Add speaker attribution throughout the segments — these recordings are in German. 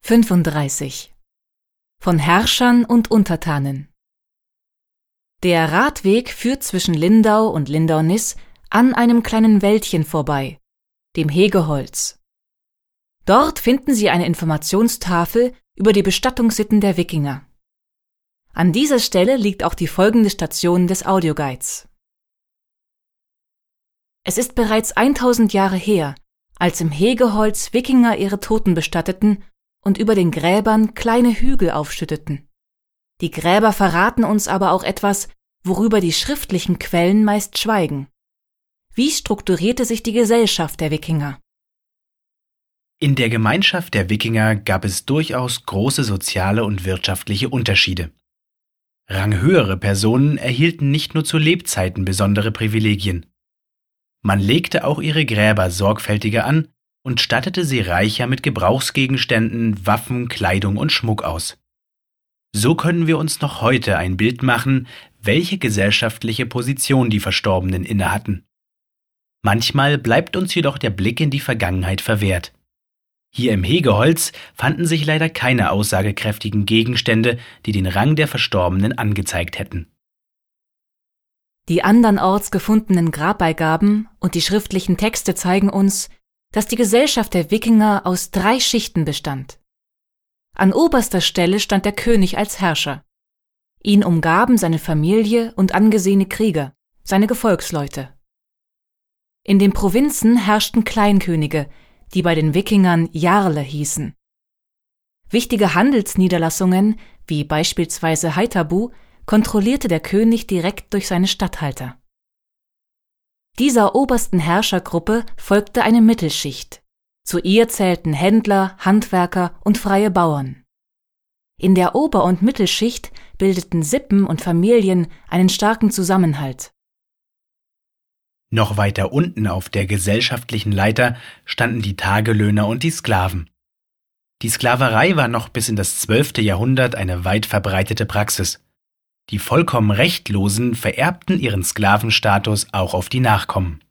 Speaker 1: 35. Von Herrschern und Untertanen. Der Radweg führt zwischen Lindau und Lindau-Niß an einem kleinen Wäldchen vorbei, dem Hegeholz. Dort finden Sie eine Informationstafel über die Bestattungssitten der Wikinger. An dieser Stelle liegt auch die folgende Station des Audioguides. Es ist bereits 1000 Jahre her, als im Hegeholz Wikinger ihre Toten bestatteten und über den Gräbern kleine Hügel aufschütteten. Die Gräber verraten uns aber auch etwas, worüber die schriftlichen Quellen meist schweigen. Wie strukturierte sich die Gesellschaft der Wikinger?
Speaker 2: In der Gemeinschaft der Wikinger gab es durchaus große soziale und wirtschaftliche Unterschiede. Ranghöhere Personen erhielten nicht nur zu Lebzeiten besondere Privilegien. Man legte auch ihre Gräber sorgfältiger an und stattete sie reicher mit Gebrauchsgegenständen, Waffen, Kleidung und Schmuck aus. So können wir uns noch heute ein Bild machen, welche gesellschaftliche Position die Verstorbenen innehatten. Manchmal bleibt uns jedoch der Blick in die Vergangenheit verwehrt. Hier im Hegeholz fanden sich leider keine aussagekräftigen Gegenstände, die den Rang der Verstorbenen angezeigt hätten.
Speaker 1: Die andernorts gefundenen Grabbeigaben und die schriftlichen Texte zeigen uns, dass die Gesellschaft der Wikinger aus 3 Schichten bestand. An oberster Stelle stand der König als Herrscher. Ihn umgaben seine Familie und angesehene Krieger, seine Gefolgsleute. In den Provinzen herrschten Kleinkönige, die bei den Wikingern Jarle hießen. Wichtige Handelsniederlassungen, wie beispielsweise Haithabu, kontrollierte der König direkt durch seine Statthalter. Dieser obersten Herrschergruppe folgte eine Mittelschicht. Zu ihr zählten Händler, Handwerker und freie Bauern. In der Ober- und Mittelschicht bildeten Sippen und Familien einen starken Zusammenhalt.
Speaker 2: Noch weiter unten auf der gesellschaftlichen Leiter standen die Tagelöhner und die Sklaven. Die Sklaverei war noch bis in das 12. Jahrhundert eine weit verbreitete Praxis. Die vollkommen Rechtlosen vererbten ihren Sklavenstatus auch auf die Nachkommen.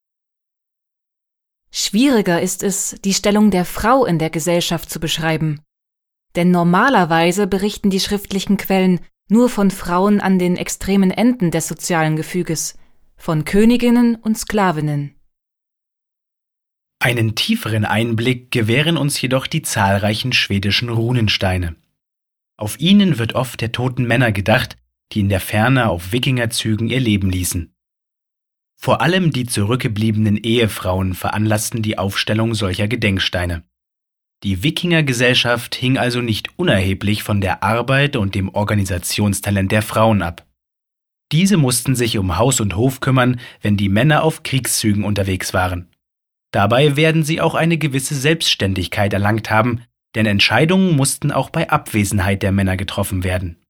Speaker 1: Schwieriger ist es, die Stellung der Frau in der Gesellschaft zu beschreiben. Denn normalerweise berichten die schriftlichen Quellen nur von Frauen an den extremen Enden des sozialen Gefüges, von Königinnen und Sklavinnen.
Speaker 2: Einen tieferen Einblick gewähren uns jedoch die zahlreichen schwedischen Runensteine. Auf ihnen wird oft der toten Männer gedacht, die in der Ferne auf Wikingerzügen ihr Leben ließen. Vor allem die zurückgebliebenen Ehefrauen veranlassten die Aufstellung solcher Gedenksteine. Die Wikingergesellschaft hing also nicht unerheblich von der Arbeit und dem Organisationstalent der Frauen ab. Diese mussten sich um Haus und Hof kümmern, wenn die Männer auf Kriegszügen unterwegs waren. Dabei werden sie auch eine gewisse Selbstständigkeit erlangt haben, denn Entscheidungen mussten auch bei Abwesenheit der Männer getroffen werden.